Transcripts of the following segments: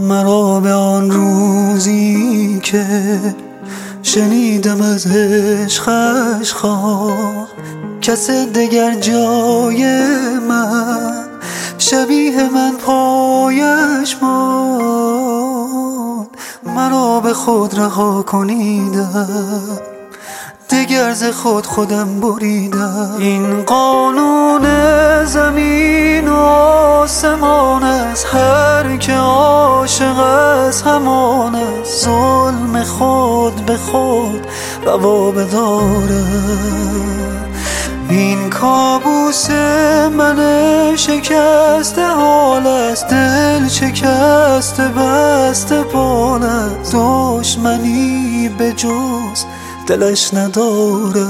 مرا به آن روزی که شنیدم از عشقش خواه، کس دگر جای من شبیه من پایش ماند. مرا به خود رها کنیدم، دگر ز خودم بریدم. این قانون زمین و آسمان است، هر که عاشق است همان است. ظلم خود به خود روا بداره، این کابوس من شکسته حال است. دل شکسته بسته بال است، دشمنی به جز دلش نداره.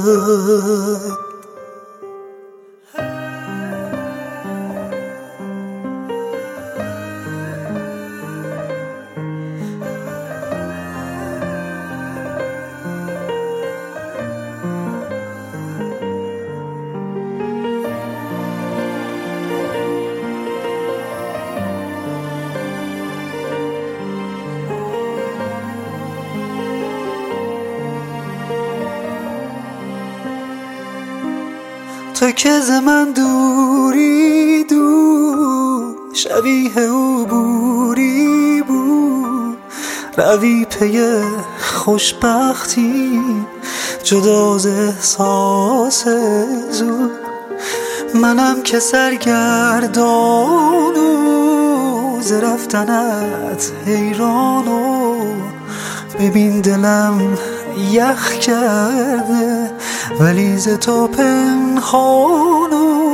تو که ز من دوری دور، شبیه او بوری بود. روی پی خوشبختی جدا ز احساس زور. منم که سرگردان و ز رفتنت حیران و ببین دلم یخ کرده ولی ز تو پنهان.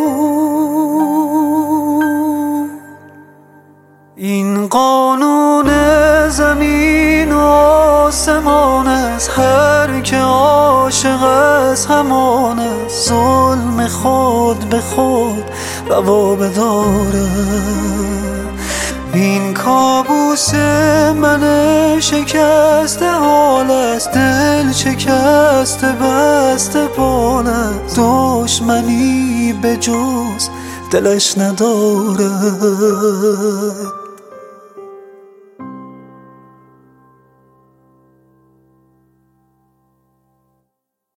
این قانون زمین و آسمان است، هر که عاشق است همان است. ظلم خود به خود روا بداره، این کابوس من شکسته حال است. دل شکسته بسته بال است، دشمنی به جز دلش نداره.